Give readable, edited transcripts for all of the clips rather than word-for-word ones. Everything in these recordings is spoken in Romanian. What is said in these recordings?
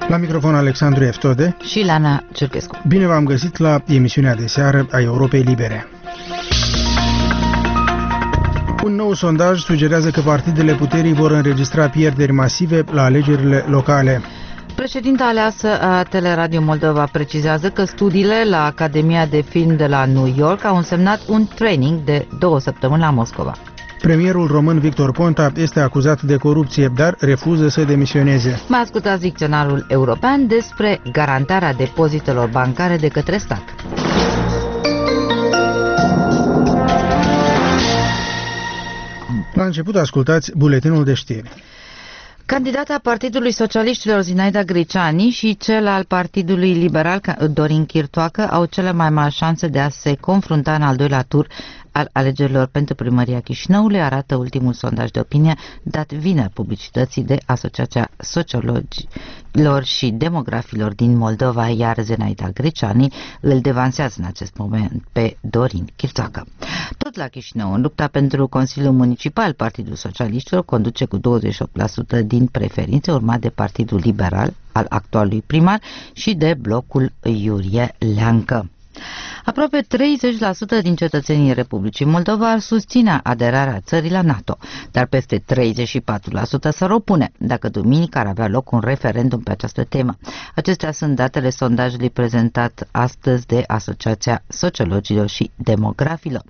La microfon Alexandru Eftode și Lana Cercescu. Bine v-am găsit la emisiunea de seară a Europei Libere. Un nou sondaj sugerează că partidele puterii vor înregistra pierderi masive la alegerile locale. Președinta aleasă a Teleradio Moldova precizează că studiile la Academia de Film de la New York au însemnat un training de 2 săptămâni la Moscova. Premierul român Victor Ponta este acuzat de corupție, dar refuză să demisioneze. Mai ascultați dicționarul european despre garantarea depozitelor bancare de către stat. La început ascultați buletinul de știri. Candidata Partidului Socialiștilor Zinaida Griciani și cel al Partidului Liberal Dorin Chirtoacă au cele mai mari șanse de a se confrunta în al doilea tur al alegerilor pentru primăria Chișinăului, arată ultimul sondaj de opinie dat vineri publicității de Asociația Sociologilor și Demografilor din Moldova, iar Zinaida Griciani îl devansează în acest moment pe Dorin Chirtoacă. Tot la Chișinău, în lupta pentru Consiliul Municipal, Partidul Socialiștilor conduce cu 28% din preferințe, urmat de Partidul Liberal al actualului primar și de blocul Iurie Leancă. Aproape 30% din cetățenii Republicii Moldova ar susține aderarea țării la NATO, dar peste 34% s-ar opune dacă duminică ar avea loc un referendum pe această temă. Acestea sunt datele sondajului prezentat astăzi de Asociația Sociologilor și Demografilor.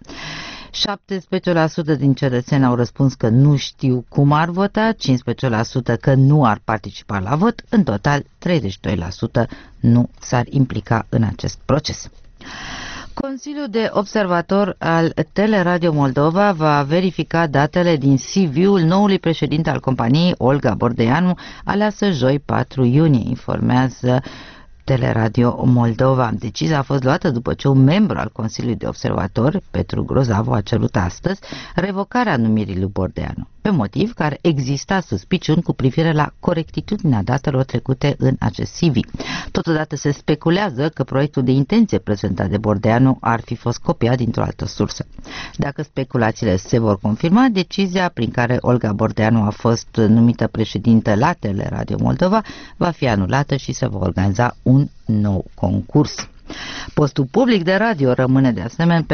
17% din cetățeni au răspuns că nu știu cum ar vota, 15% că nu ar participa la vot, în total 32% nu s-ar implica în acest proces. Consiliul de observator al Teleradio Moldova va verifica datele din CV-ul noului președinte al companiei, Olga Bordeanu, aleasă joi 4 iunie, informează Teleradio Moldova. Decizia a fost luată după ce un membru al Consiliului de Observator, Petru Grozavu, a cerut astăzi revocarea numirii lui Bordeanu, pe motiv că ar exista suspiciuni cu privire la corectitudinea datelor trecute în acest CV. Totodată se speculează că proiectul de intenție prezentat de Bordeanu ar fi fost copiat dintr-o altă sursă. Dacă speculațiile se vor confirma, decizia prin care Olga Bordeanu a fost numită președintă la Teleradio Moldova va fi anulată și se va organiza un nou concurs. Postul public de radio rămâne de asemenea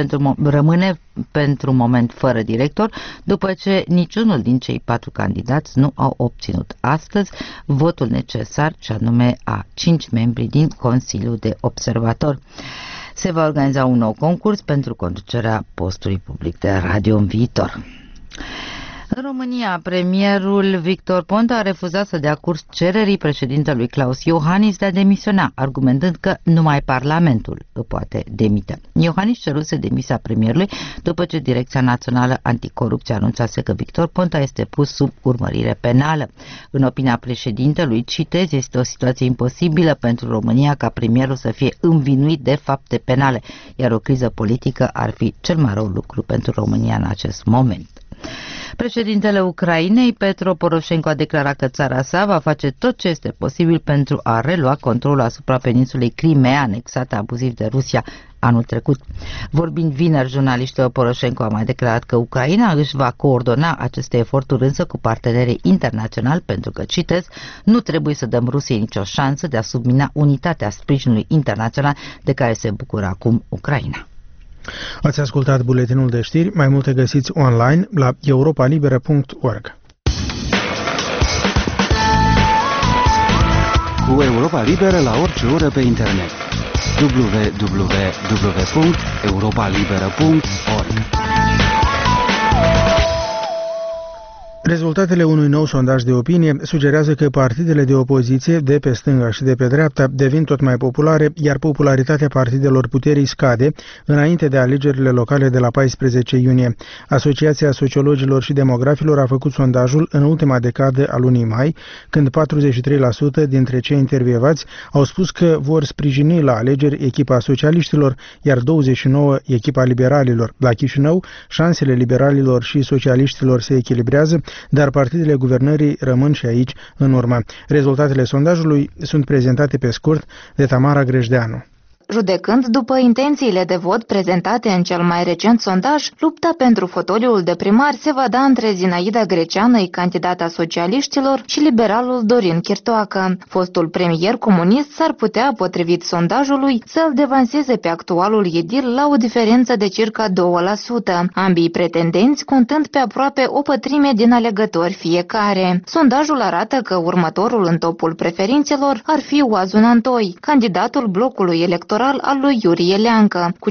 pentru moment fără director, după ce niciunul din cei 4 candidați nu au obținut astăzi votul necesar, ce anume a 5 membri din Consiliul de Observator. Se va organiza un nou concurs pentru conducerea postului public de radio în viitor. În România, premierul Victor Ponta a refuzat să dea curs cererii președintelui Klaus Iohannis de a demisiona, argumentând că numai Parlamentul îl poate demite. Iohannis ceruse demisia premierului după ce Direcția Națională Anticorupție anunțase că Victor Ponta este pus sub urmărire penală. În opinia președintelui, citez, este o situație imposibilă pentru România ca premierul să fie învinuit de fapte penale, iar o criză politică ar fi cel mai rău lucru pentru România în acest moment. Președintele Ucrainei, Petro Poroșenko, a declarat că țara sa va face tot ce este posibil pentru a relua controlul asupra peninsulei Crimea, anexată abuziv de Rusia anul trecut. Vorbind vineri, jurnalistul Poroșenko a mai declarat că Ucraina își va coordona aceste eforturi însă cu partenerii internaționali pentru că, citez, nu trebuie să dăm Rusiei nicio șansă de a submina unitatea sprijinului internațional de care se bucură acum Ucraina. Ați ascultat buletinul de știri, mai multe găsiți online la europalibera.org. Cu Europa Liberă la orice oră pe internet. www.europalibera.org. Rezultatele unui nou sondaj de opinie sugerează că partidele de opoziție, de pe stânga și de pe dreapta, devin tot mai populare, iar popularitatea partidelor puterii scade înainte de alegerile locale de la 14 iunie. Asociația Sociologilor și Demografilor a făcut sondajul în ultima decadă a lunii mai, când 43% dintre cei intervievați au spus că vor sprijini la alegeri echipa socialiștilor, iar 29% echipa liberalilor. La Chișinău, șansele liberalilor și socialiștilor se echilibrează, dar partidele guvernării rămân și aici în urmă. Rezultatele sondajului sunt prezentate pe scurt de Tamara Grejdeanu. Judecând după intențiile de vot prezentate în cel mai recent sondaj, lupta pentru fotoliul de primar se va da între Zinaida Greceană, candidata socialiștilor, și liberalul Dorin Chirtoacă. Fostul premier comunist s-ar putea, potrivit sondajului, să-l devanseze pe actualul edil la o diferență de circa 2%, ambii pretendenți contând pe aproape o pătrime din alegători fiecare. Sondajul arată că următorul în topul preferințelor ar fi Oazun Antoi, candidatul blocului electoral al lui Iurie Leancă, cu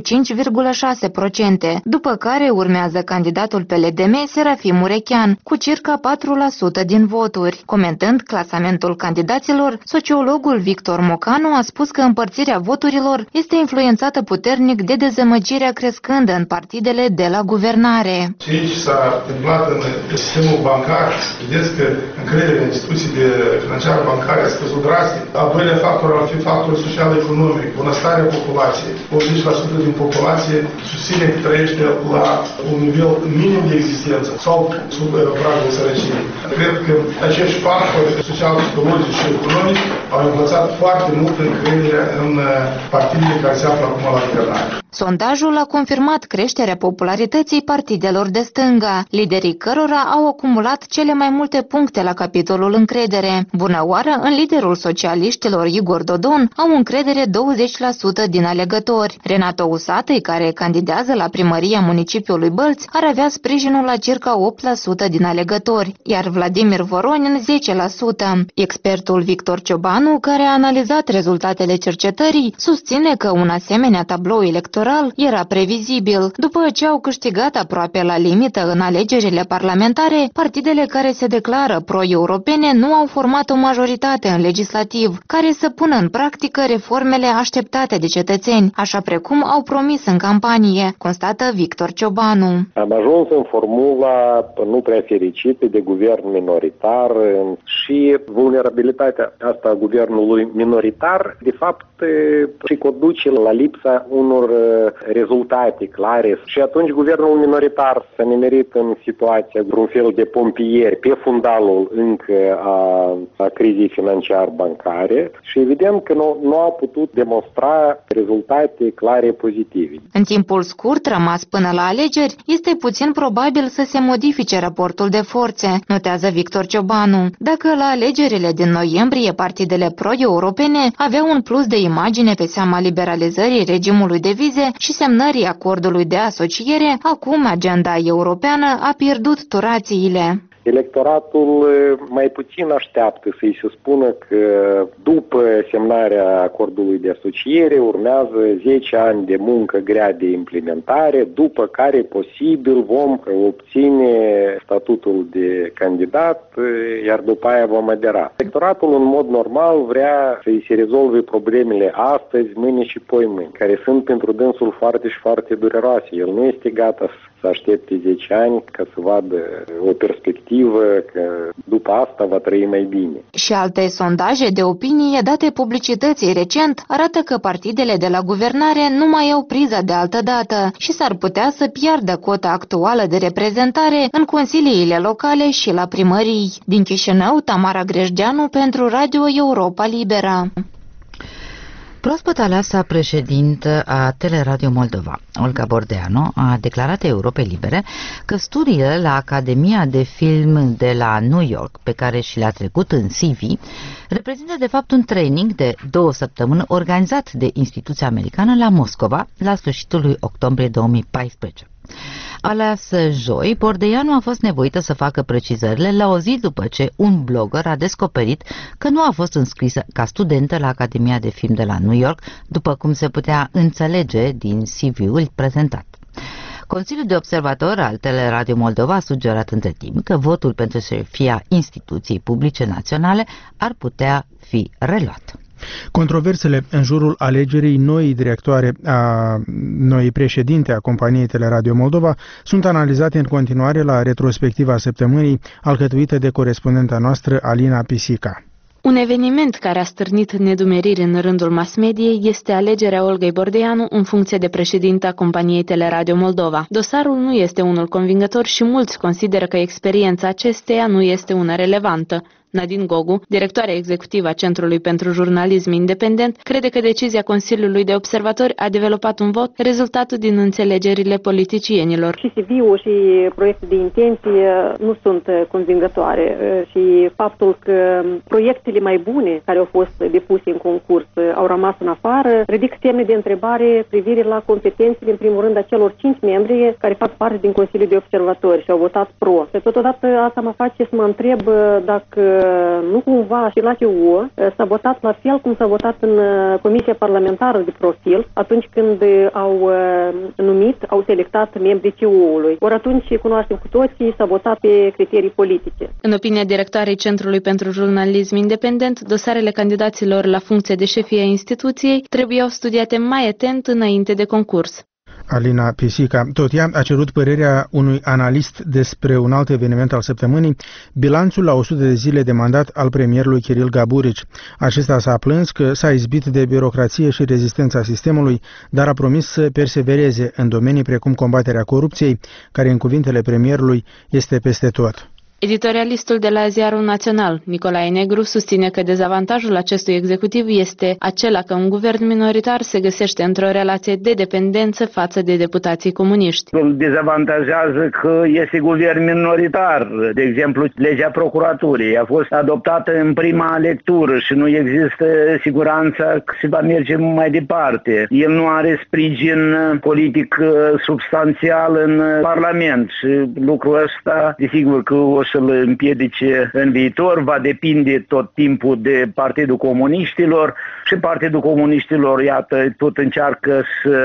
5,6%, după care urmează candidatul PLDM Serafim Murechean, cu circa 4% din voturi. Comentând clasamentul candidaților, sociologul Victor Mocanu a spus că împărțirea voturilor este influențată puternic de dezamăgirea crescândă în partidele de la guvernare. Ce s-a întâmplat în sistemul bancar, vedeți că încrederea în instituțiile financiare bancare a scăzut drastic. Al doilea factor ar fi factorul social-economic, bunăstarea populației. 80% din populație susține că trăiește la un nivel minim de existență sau sub pragul sărăciei. Cred că acești factori social-psihologici și economici au învățat foarte mult încrederea în partidele care se află acum la guvernare. Sondajul a confirmat creșterea popularității partidelor de stânga, liderii cărora au acumulat cele mai multe puncte la capitolul încredere. Bună oară, în liderul socialiștilor Igor Dodon au încredere 20% din alegători. Renato Usatăi, care candidează la primăria municipiului Bălți, ar avea sprijinul la circa 8% din alegători, iar Vladimir Voronin 10%. Expertul Victor Ciobanu, care a analizat rezultatele cercetării, susține că un asemenea tablou electoral era previzibil. După ce au câștigat aproape la limită în alegerile parlamentare, partidele care se declară pro-europene nu au format o majoritate în legislativ care să pună în practică reformele așteptate de cetățeni, așa precum au promis în campanie, constată Victor Ciobanu. Am ajuns în formula nu prea fericită de guvern minoritar și vulnerabilitatea asta a guvernului minoritar, de fapt, și conduce la lipsa unor rezultate clare. Și atunci guvernul minoritar s-a nimerit în situația de un fel de pompieri pe fundalul încă a crizei financiar-bancare și evident că nu a putut demonstra rezultate clare pozitive. În timpul scurt rămas până la alegeri, este puțin probabil să se modifice raportul de forțe, notează Victor Ciobanu. Dacă la alegerile din noiembrie partidele pro-europene aveau un plus de imagine pe seama liberalizării regimului de vize și semnării acordului de asociere, acum agenda europeană a pierdut turațiile. Electoratul mai puțin așteaptă să-i se spună că după semnarea acordului de asociere urmează 10 ani de muncă grea de implementare, după care posibil vom obține statutul de candidat, iar după aia vom adera. Electoratul în mod normal vrea să-i se rezolve problemele astăzi, mâine și poimâine, care sunt pentru dânsul foarte și foarte dureroase. El nu este gata să aștepte 10 ani ca să vadă o perspectivă că după asta va trăi mai bine. Și alte sondaje de opinie date publicității recent arată că partidele de la guvernare nu mai au priza de altă dată și s-ar putea să piardă cota actuală de reprezentare în consiliile locale și la primării. Din Chișinău, Tamara Grejdeanu pentru Radio Europa Liberă. Proaspăt aleasa președintă a Teleradio Moldova, Olga Bordeanu, a declarat Europei Libere că studiile la Academia de Film de la New York, pe care și le-a trecut în CV, reprezintă de fapt un training de 2 săptămâni organizat de instituția americană la Moscova la sfârșitul lui octombrie 2014. Aleasă joi, Bordeanu a fost nevoită să facă precizările la o zi după ce un blogger a descoperit că nu a fost înscrisă ca studentă la Academia de Film de la New York, după cum se putea înțelege din CV-ul prezentat. Consiliul de observator al Teleradio Moldova a sugerat între timp că votul pentru șefia instituției publice naționale ar putea fi reluat. Controversele în jurul alegerii noii directoare a noii președinte a companiei Teleradio Moldova sunt analizate în continuare la retrospectiva săptămânii alcătuită de corespondenta noastră Alina Pisica. Un eveniment care a stârnit nedumeriri în rândul mass-mediei este alegerea Olgăi Bordeanu în funcție de președinta companiei Teleradio Moldova. Dosarul nu este unul convingător și mulți consideră că experiența acesteia nu este una relevantă. Nadine Gogu, directoarea executivă a Centrului pentru Jurnalism Independent, crede că decizia Consiliului de Observatori a developat un vot, rezultatul din înțelegerile politicienilor. Și CV-ul și proiectul de intenție nu sunt convingătoare și faptul că proiectele mai bune care au fost depuse în concurs au rămas în afară, ridic semne de întrebare privire la competențele, în primul rând, a celor 5 membri care fac parte din Consiliul de Observatori și au votat pro. Totodată asta mă face să mă întreb dacă nu cumva și la TU s-a votat la fel cum s-a votat în Comisia Parlamentară de Profil atunci când au au selectat membrii TU-ului. Ori atunci, cunoaștem cu toții, s-a votat pe criterii politice. În opinia directoarei Centrului pentru Jurnalism Independent, dosarele candidaților la funcție de șefie a instituției trebuiau studiate mai atent înainte de concurs. Alina Pisica. Tot ea a cerut părerea unui analist despre un alt eveniment al săptămânii, bilanțul la 100 de zile de mandat al premierului Kiril Gaburici. Acesta s-a plâns că s-a izbit de birocrație și rezistența sistemului, dar a promis să persevereze în domenii precum combaterea corupției, care, în cuvintele premierului, este peste tot. Editorialistul de la Ziarul Național, Nicolae Negru, susține că dezavantajul acestui executiv este acela că un guvern minoritar se găsește într-o relație de dependență față de deputații comuniști. Îl dezavantajează că este guvern minoritar. De exemplu, legea procuraturii a fost adoptată în prima lectură și nu există siguranța că se va merge mai departe. El nu are sprijin politic substanțial în Parlament și lucrul ăsta, desigur că o să-l împiedice în viitor, va depinde tot timpul de Partidul Comuniștilor și Partidul Comuniștilor, iată, tot încearcă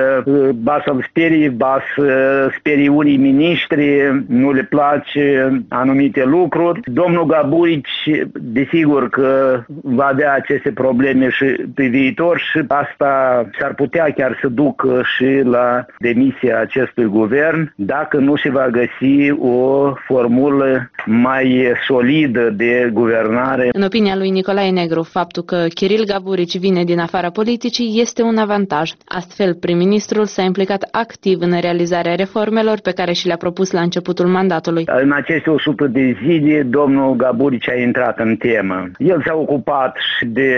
să-l sperie, să sperie unii miniștri, nu le place anumite lucruri. Domnul Gaburici, desigur că va avea aceste probleme și pe viitor și asta s-ar putea chiar să ducă și la demisia acestui guvern, dacă nu se va găsi o formulă mai solidă de guvernare. În opinia lui Nicolae Negru, faptul că Kiril Gaburici vine din afara politicii este un avantaj. Astfel, prim-ministrul s-a implicat activ în realizarea reformelor pe care și le-a propus la începutul mandatului. În aceste 100 de zile, domnul Gaburici a intrat în temă. El s-a ocupat și de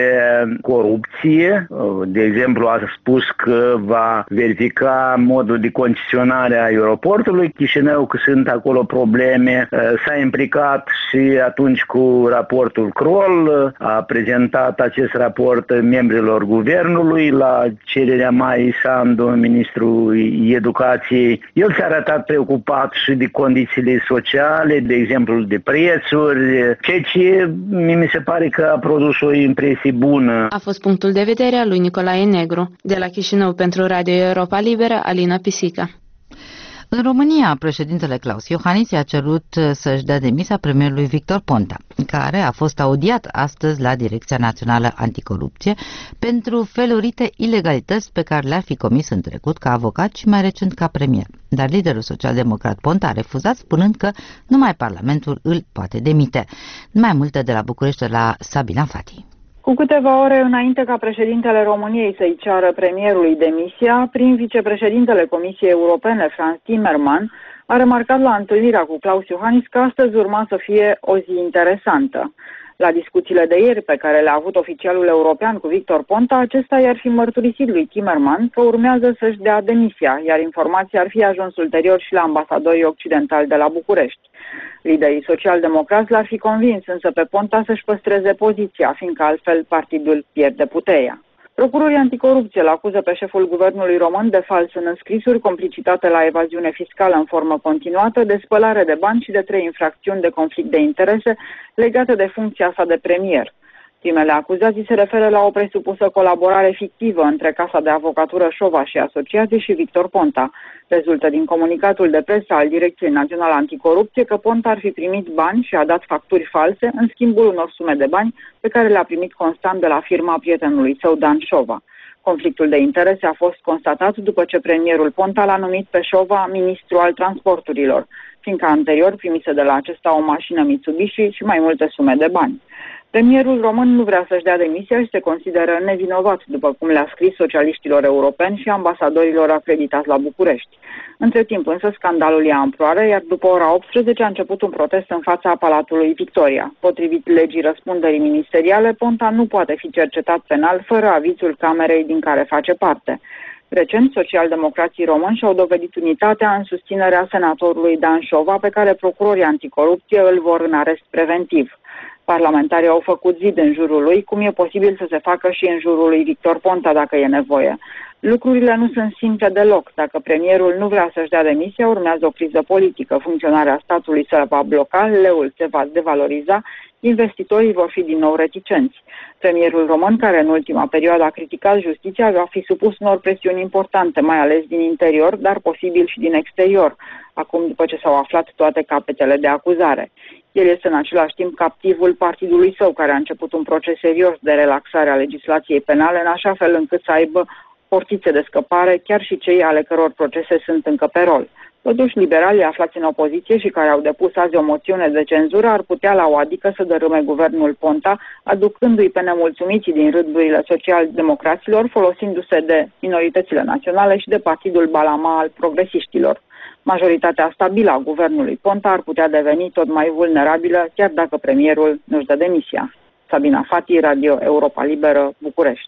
corupție. De exemplu, a spus că va verifica modul de concesionare a aeroportului Chișinău, că sunt acolo probleme. S-a implicat și atunci cu raportul Kroll, a prezentat acest raport membrilor guvernului la cererea Maii Sandu, ministrul educației. El s-a arătat preocupat și de condițiile sociale, de exemplu de prețuri, ceea ce mi se pare că a produs o impresie bună. A fost punctul de vedere al lui Nicolae Negru. De la Chișinău pentru Radio Europa Liberă, Alina Pisica. În România, președintele Claus Iohannis i-a cerut să-și dea demisia premierului Victor Ponta, care a fost audiat astăzi la Direcția Națională Anticorupție pentru felurite ilegalități pe care le-ar fi comis în trecut ca avocat și mai recent ca premier. Dar liderul social-democrat Ponta a refuzat, spunând că numai Parlamentul îl poate demite. Mai multe de la București, la Sabina Fati. Cu câteva ore înainte ca președintele României să-i ceară premierului demisia, prin vicepreședintele Comisiei Europene, Frans Timmermans, a remarcat la întâlnirea cu Claus Iohannis că astăzi urma să fie o zi interesantă. La discuțiile de ieri pe care le-a avut oficialul european cu Victor Ponta, acesta i-ar fi mărturisit lui Timmermans că urmează să-și dea demisia, iar informația ar fi ajuns ulterior și la ambasadorii occidentali de la București. Liderii social-democrați l-ar fi convins însă pe Ponta să-și păstreze poziția, fiindcă altfel partidul pierde puterea. Procurorii anticorupție îl acuză pe șeful guvernului român de fals în înscrisuri, complicitate la evaziune fiscală în formă continuată, de spălare de bani și de 3 infracțiuni de conflict de interese legate de funcția sa de premier. Primele acuzații se referă la o presupusă colaborare fictivă între Casa de Avocatură Șova și asociații și Victor Ponta. Rezultă din comunicatul de presă al Direcției Naționale Anticorupție că Ponta ar fi primit bani și a dat facturi false în schimbul unor sume de bani pe care le-a primit constant de la firma prietenului său Dan Șova. Conflictul de interese a fost constatat după ce premierul Ponta l-a numit pe Șova ministru al transporturilor, fiindcă anterior primise de la acesta o mașină Mitsubishi și mai multe sume de bani. Premierul român nu vrea să-și dea demisia și se consideră nevinovat, după cum le-a scris socialiștilor europeni și ambasadorilor acreditați la București. Între timp însă scandalul ia amploare, iar după ora 18 a început un protest în fața Palatului Victoria. Potrivit legii răspunderii ministeriale, Ponta nu poate fi cercetat penal fără avizul Camerei din care face parte. Recent, socialdemocrații români și-au dovedit unitatea în susținerea senatorului Dan Șova, pe care procurorii anticorupție îl vor în arest preventiv. Parlamentarii au făcut zid în jurul lui, cum e posibil să se facă și în jurul lui Victor Ponta dacă e nevoie. Lucrurile nu sunt simple deloc. Dacă premierul nu vrea să-și dea demisia, urmează o criză politică. Funcționarea statului se va bloca, leul se va devaloriza, investitorii vor fi din nou reticenți. Premierul român, care în ultima perioadă a criticat justiția, va fi supus unor presiuni importante, mai ales din interior, dar posibil și din exterior, acum după ce s-au aflat toate capetele de acuzare. El este în același timp captivul partidului său, care a început un proces serios de relaxare a legislației penale, în așa fel încât să aibă portițe de scăpare, chiar și cei ale căror procese sunt încă pe rol. Totuși, liberalii aflați în opoziție și care au depus azi o moțiune de cenzură ar putea la o adică să dărâme guvernul Ponta, aducându-i pe nemulțumiții din rândurile social-democraților, folosindu-se de minoritățile naționale și de partidul Balama al progresiștilor. Majoritatea stabilă a guvernului Ponta ar putea deveni tot mai vulnerabilă, chiar dacă premierul nu-și dă demisia. Sabina Fati, Radio Europa Liberă, București.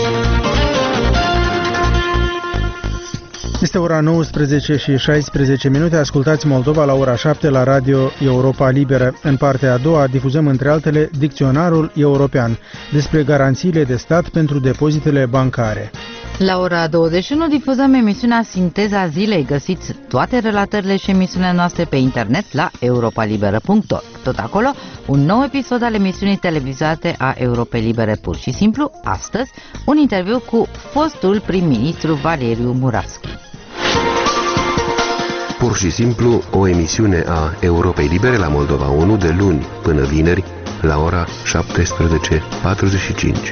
Este ora 19 și 16 minute. Ascultați Moldova la ora 7 la Radio Europa Liberă. În partea a doua difuzăm între altele Dicționarul European despre garanțiile de stat pentru depozitele bancare. La ora 21 difuzăm emisiunea Sinteza Zilei. Găsiți toate relatările și emisiunile noastre pe internet la europalibera.org. Tot acolo, un nou episod al emisiunii televizate a Europei Libere pur și simplu. Astăzi, un interviu cu fostul prim-ministru Valeriu Muraschi. Pur și simplu, o emisiune a Europei Libere la Moldova 1 de luni până vineri la ora 17:45.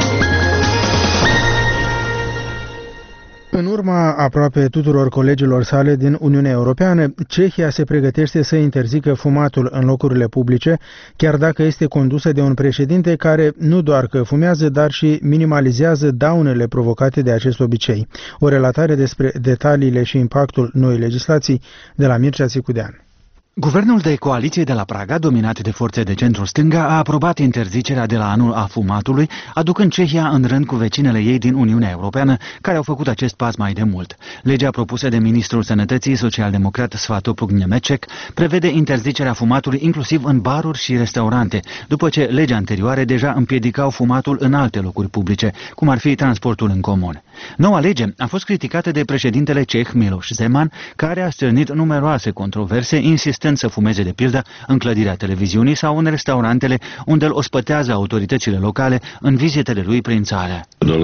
În urma aproape tuturor colegilor sale din Uniunea Europeană, Cehia se pregătește să interzică fumatul în locurile publice, chiar dacă este condusă de un președinte care nu doar că fumează, dar și minimalizează daunele provocate de acest obicei. O relatare despre detaliile și impactul noii legislații de la Mircea Țicudean. Guvernul de coaliție de la Praga, dominat de forțe de centru-stânga, a aprobat interzicerea de la anul a fumatului, aducând Cehia în rând cu vecinele ei din Uniunea Europeană, care au făcut acest pas mai de mult. Legea propusă de ministrul Sănătății, social-democrat Svatopluk Němeček, prevede interzicerea fumatului inclusiv în baruri și restaurante, după ce legea anterioare deja împiedicau fumatul în alte locuri publice, cum ar fi transportul în comun. Noua lege a fost criticată de președintele ceh Miloš Zeman, care a stârnit numeroase controverse, insistând să fumeze de pildă în clădirea televiziunii sau în restaurantele unde îl ospătează autoritățile locale în vizitele lui prin țară.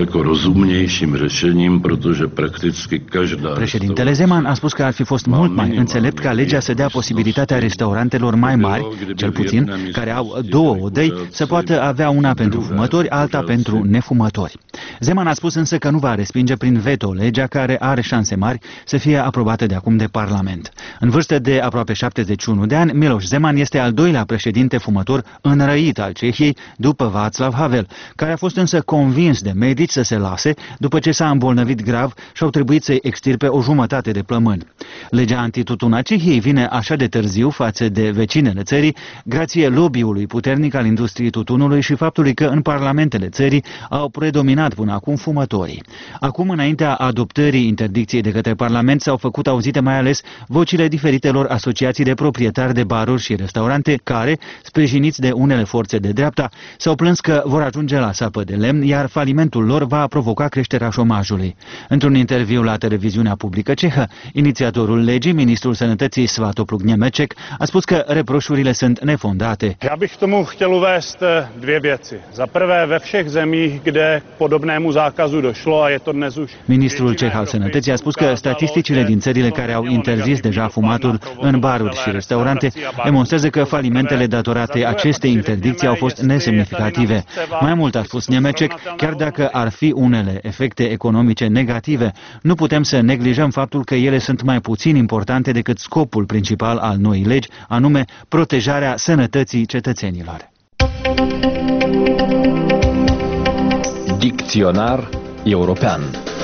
Președintele Zeman a spus că ar fi fost mult mai înțelept ca legea să dea posibilitatea restaurantelor mai mari, cel puțin, care au 2 odăi, să poată avea una pentru fumători, alta pentru nefumători. Zeman a spus însă că nu va respinge prin veto legea care are șanse mari să fie aprobată de acum de Parlament. În vârstă de aproape 71 de ani, Miloš Zeman este al doilea președinte fumător înrăit al Cehiei după Václav Havel, care a fost însă convins de medici să se lase după ce s-a îmbolnăvit grav și au trebuit să-i extirpe o jumătate de plămân. Legea antitutun a Cehiei vine așa de târziu față de vecinele țării, grație lobby-ului puternic al industriei tutunului și faptului că în parlamentele țării au predominat până acum fumătorii. Acum, înaintea adoptării interdicției de către Parlament, s-au făcut auzite mai ales vocile diferitelor asociații de proprietari de baruri și restaurante care, sprijiniți de unele forțe de dreapta, s-au plâns că vor ajunge la sapă de lemn, iar falimentul lor va provoca creșterea șomajului. Într-un interviu la televiziunea publică cehă, inițiatorul legii, ministrul Sănătății Svatopluk Němeček, a spus că reproșurile sunt nefondate. Já bych tomu chtěl uvést dvě věci. Za prvé, ve všech zemích, kde podobnému zákazu došlo, a je to dnes už. Ministrul ceh al Sănătății a spus că statisticile din țările care au interzis deja fumatul în baruri și restaurante demonstrează că falimentele datorate acestei interdicții au fost nesemnificative. Mai mult, a spus Němeček, chiar dacă ar fi unele efecte economice negative, nu putem să neglijăm faptul că ele sunt mai puțin importante decât scopul principal al noii legi, anume protejarea sănătății cetățenilor. Dicționar european.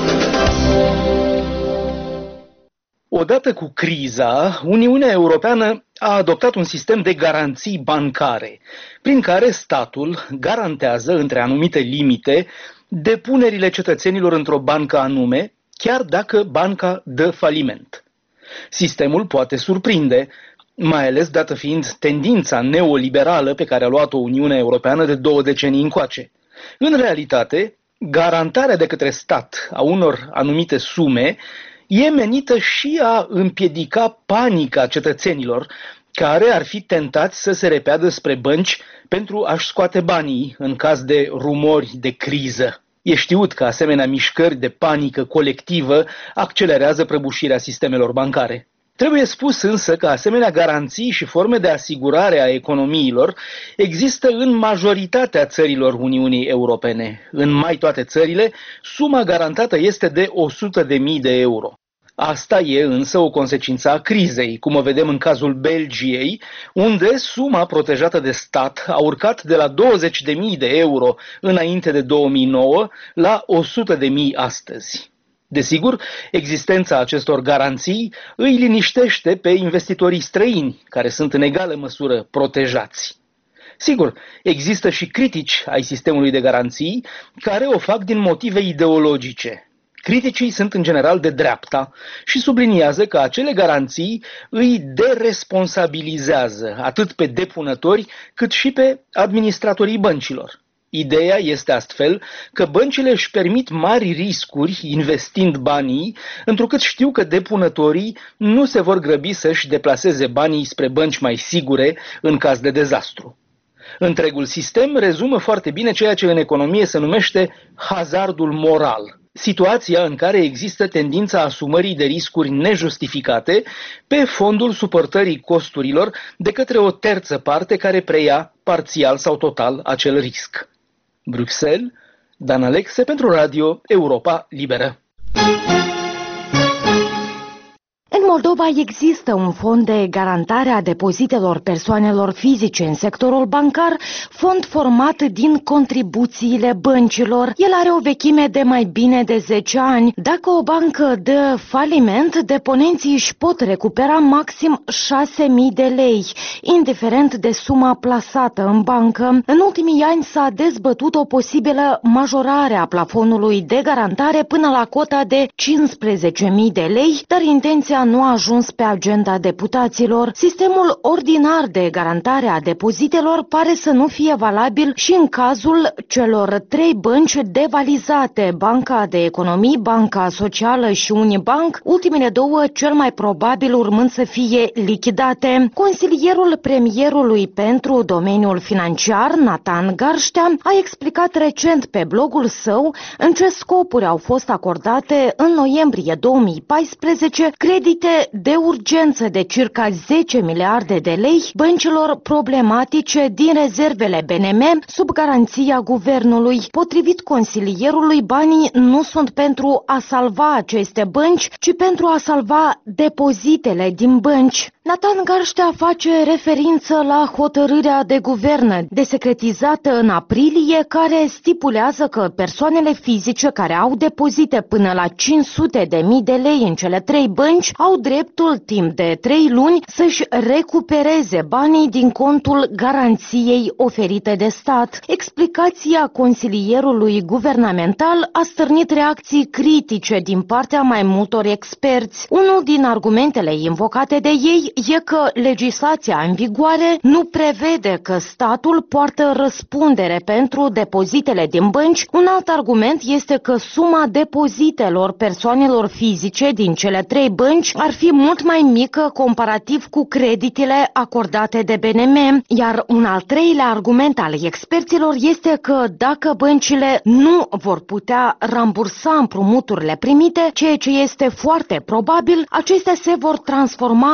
Odată cu criza, Uniunea Europeană a adoptat un sistem de garanții bancare, prin care statul garantează, între anumite limite, depunerile cetățenilor într-o bancă anume, chiar dacă banca dă faliment. Sistemul poate surprinde, mai ales dată fiind tendința neoliberală pe care a luat-o Uniunea Europeană de 2 decenii încoace. În realitate, garantarea de către stat a unor anumite sume e menită și a împiedica panica cetățenilor care ar fi tentați să se repeadă spre bănci pentru a-și scoate banii în caz de rumori de criză. E știut că asemenea mișcări de panică colectivă accelerează prăbușirea sistemelor bancare. Trebuie spus însă că asemenea garanții și forme de asigurare a economiilor există în majoritatea țărilor Uniunii Europene. În mai toate țările, suma garantată este de 100.000 de euro. Asta e însă o consecință a crizei, cum o vedem în cazul Belgiei, unde suma protejată de stat a urcat de la 20.000 de euro înainte de 2009 la 100.000 astăzi. Desigur, existența acestor garanții îi liniștește pe investitorii străini, care sunt în egală măsură protejați. Sigur, există și critici ai sistemului de garanții care o fac din motive ideologice. Criticii sunt în general de dreapta și subliniază că acele garanții îi deresponsabilizează atât pe depunători cât și pe administratorii băncilor. Ideea este astfel că băncile își permit mari riscuri investind banii, întrucât știu că depunătorii nu se vor grăbi să-și deplaseze banii spre bănci mai sigure în caz de dezastru. Întregul sistem rezumă foarte bine ceea ce în economie se numește hazardul moral, situația în care există tendința asumării de riscuri nejustificate pe fondul suportării costurilor de către o terță parte care preia parțial sau total acel risc. Bruxelles, Dan Alexe pentru Radio Europa Liberă. În Moldova există un fond de garantare a depozitelor persoanelor fizice în sectorul bancar, fond format din contribuțiile băncilor. El are o vechime de mai bine de 10 ani. Dacă o bancă dă faliment, deponenții își pot recupera maxim 6.000 de lei, indiferent de suma plasată în bancă. În ultimii ani s-a dezbătut o posibilă majorare a plafonului de garantare până la cota de 15.000 de lei, dar intenția nu a ajuns pe agenda deputaților. Sistemul ordinar de garantare a depozitelor pare să nu fie valabil și în cazul celor 3 bănci devalizate, Banca de Economii, Banca Socială și Unibank, ultimele 2 cel mai probabil urmând să fie lichidate. Consilierul premierului pentru domeniul financiar, Nathan Garștea, a explicat recent pe blogul său în ce scopuri au fost acordate în noiembrie 2014 credite de urgență de circa 10 miliarde de lei băncilor problematice din rezervele BNM sub garanția guvernului. Potrivit consilierului, banii nu sunt pentru a salva aceste bănci, ci pentru a salva depozitele din bănci. Nathan Garștea face referință la hotărârea de guvern desecretizată în aprilie, care stipulează că persoanele fizice care au depozite până la 500.000 de lei în cele 3 bănci au dreptul timp de 3 luni să-și recupereze banii din contul garanției oferite de stat. Explicația consilierului guvernamental a stârnit reacții critice din partea mai multor experți. Unul din argumentele invocate de ei e că legislația în vigoare nu prevede că statul poartă răspundere pentru depozitele din bănci. Un alt argument este că suma depozitelor persoanelor fizice din cele 3 bănci ar fi mult mai mică comparativ cu creditele acordate de BNM, iar un al treilea argument al experților este că dacă băncile nu vor putea rambursa împrumuturile primite, ceea ce este foarte probabil, acestea se vor transforma în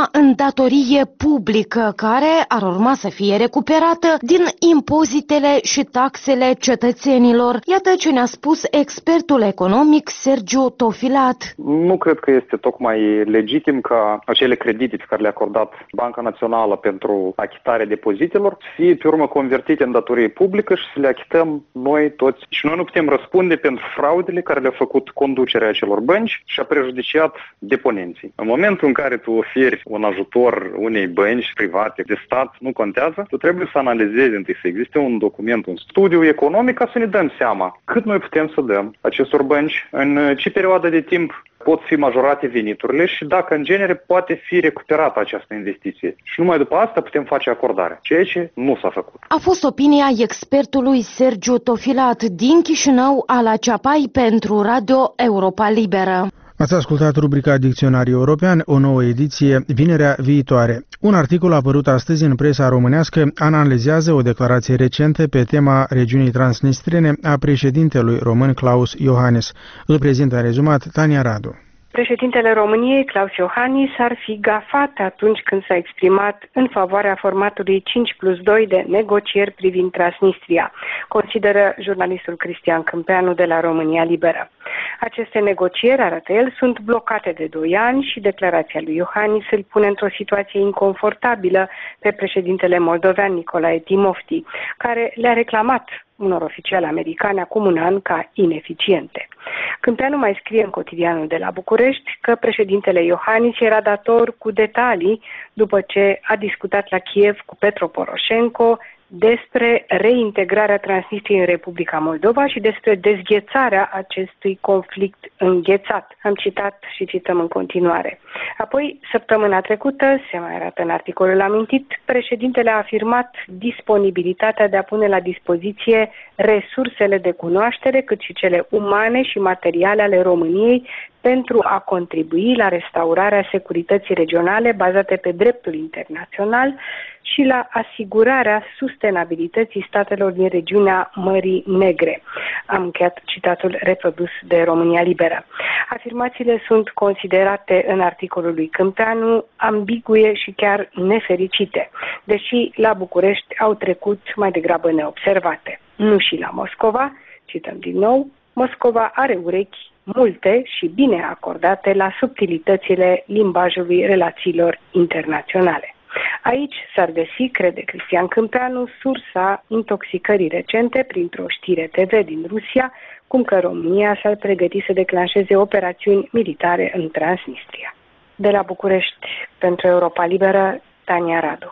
datorie publică care ar urma să fie recuperată din impozitele și taxele cetățenilor. Iată ce ne-a spus expertul economic Sergiu Tofilat. Nu cred că este tocmai legitim ca acele credite pe care le-a acordat Banca Națională pentru achitarea depozitelor să fie pe urmă convertite în datorie publică și să le achităm noi toți. Și noi nu putem răspunde pentru fraudele care le-a făcut conducerea acelor bănci și a prejudiciat deponenții. În momentul în care tu oferi un ajutor unei bănci private de stat, nu contează, tu trebuie să analizezi întâi, să existe un document, un studiu economic ca să ne dăm seama cât noi putem să dăm acestor bănci, în ce perioadă de timp pot fi majorate veniturile și dacă în genere poate fi recuperată această investiție. Și numai după asta putem face acordarea, ceea ce nu s-a făcut. A fost opinia expertului Sergiu Tofilat din Chișinău, Ala Ceapai pentru Radio Europa Liberă. Ați ascultat rubrica Dicționariu European, o nouă ediție, vinerea viitoare. Un articol apărut astăzi în presa românească analizează o declarație recentă pe tema regiunii transnistrene a președintelui român Klaus Iohannis. Îl prezintă în rezumat Tania Radu. Președintele României, Klaus Iohannis, ar fi gafat atunci când s-a exprimat în favoarea formatului 5+2 de negocieri privind Transnistria, consideră jurnalistul Cristian Câmpeanu de la România Liberă. Aceste negocieri, arată el, sunt blocate de 2 ani și declarația lui Iohannis îl pune într-o situație inconfortabilă pe președintele moldovean Nicolae Timofti, care le-a reclamat unor oficiali americani acum un an ca ineficiente. Câmpeanu mai scrie în cotidianul de la București că președintele Iohannis era dator cu detalii după ce a discutat la Kiev cu Petro Poroșenko despre reintegrarea Transnistriei în Republica Moldova și despre dezghețarea acestui conflict înghețat. Am citat și cităm în continuare. Apoi, săptămâna trecută, se mai arată în articolul amintit, președintele a afirmat disponibilitatea de a pune la dispoziție resursele de cunoaștere, cât și cele umane și materiale ale României pentru a contribui la restaurarea securității regionale bazate pe dreptul internațional și la asigurarea sustenabilității statelor din regiunea Mării Negre. Am încheiat citatul reprodus de România Liberă. Afirmațiile sunt considerate în articolul lui Câmpeanu ambigue și chiar nefericite, deși la București au trecut mai degrabă neobservate. Nu și la Moscova, cităm din nou, Moscova are urechi multe și bine acordate la subtilitățile limbajului relațiilor internaționale. Aici s-ar găsi, crede Cristian Câmpeanu, sursa intoxicării recente printr-o știre TV din Rusia, cum că România s-ar pregăti să declanșeze operațiuni militare în Transnistria. De la București, pentru Europa Liberă, Tania Radu.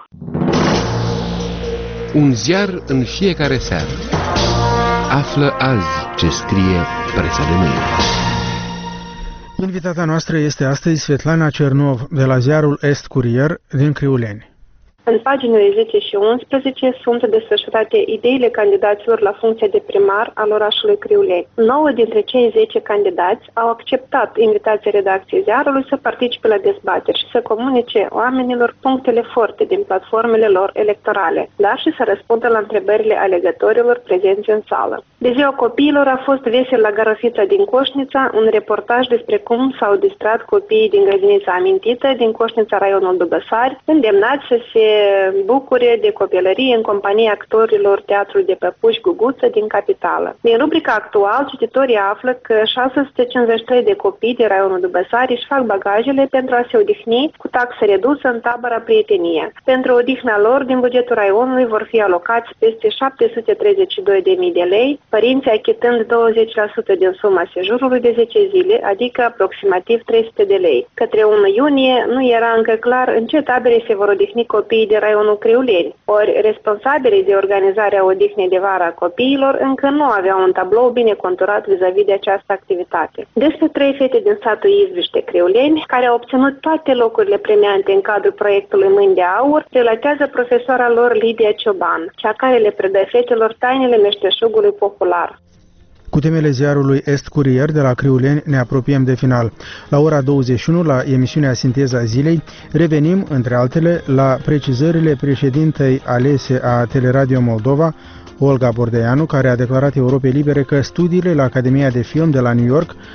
Un ziar în fiecare seară. Află azi ce scrie presa de mâine. Invitata noastră este astăzi Svetlana Cernov, de la ziarul Est Curier din Criuleni. În paginile 10 și 11 sunt desfășurate ideile candidaților la funcția de primar al orașului Criuleni. 9 dintre cei 10 candidați au acceptat invitația redacției ziarului să participe la dezbateri și să comunice oamenilor punctele forte din platformele lor electorale, dar și să răspundă la întrebările alegătorilor prezenți în sală. De ziua copiilor a fost vesel la Garofița din Coșnița un reportaj despre cum s-au distrat copiii din grădinița amintită din Coșnița, raionul Dubăsari, îndemnați să se bucure de copilărie în compania actorilor Teatrului de Păpuși Guguță din capitală. Din rubrica actual, cititorii află că 653 de copii din raionul Dubăsari își fac bagajele pentru a se odihni cu taxă redusă în tabăra Prietenie. Pentru odihna lor, din bugetul raionului vor fi alocați peste 732.000 de lei, părinții achitând 20% din suma sejurului de 10 zile, adică aproximativ 300 de lei. Către 1 iunie nu era încă clar în ce tabere se vor odihni copiii de raionul Criuleni, ori responsabilii de organizarea odihnei de vară a copiilor încă nu aveau un tablou bine conturat vis-a-vis de această activitate. Despre 3 fete din satul Izviște Criuleni, care au obținut toate locurile premiante în cadrul proiectului Mâini de Aur, relatează profesoara lor Lidia Cioban, cea care le predă fetelor tainele meșteșugului popular. Cu temele ziarului Est Curier de la Criuleni ne apropiem de final. La ora 21, la emisiunea Sinteza Zilei, revenim, între altele, la precizările președintei alese a Teleradio Moldova, Olga Bordeanu, care a declarat Europei Libere că studiile la Academia de Film de la New York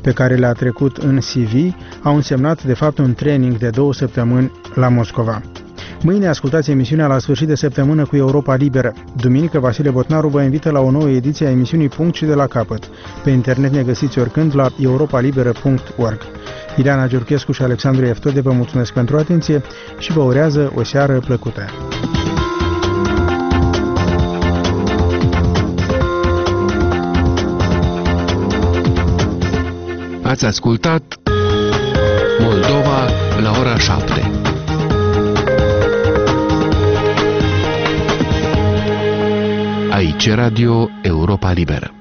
pe care le-a trecut în CV au însemnat de fapt un training de 2 săptămâni la Moscova. Mâine ascultați emisiunea La sfârșit de săptămână cu Europa Liberă. Duminică, Vasile Botnaru vă invită la o nouă ediție a emisiunii Punct și de la capăt. Pe internet ne găsiți oricând la europalibera.org. Ileana Giurchescu și Alexandru Eftode vă mulțumesc pentru atenție și vă urează o seară plăcută. Ați ascultat Moldova la ora 7. Aici Radio Europa Liberă.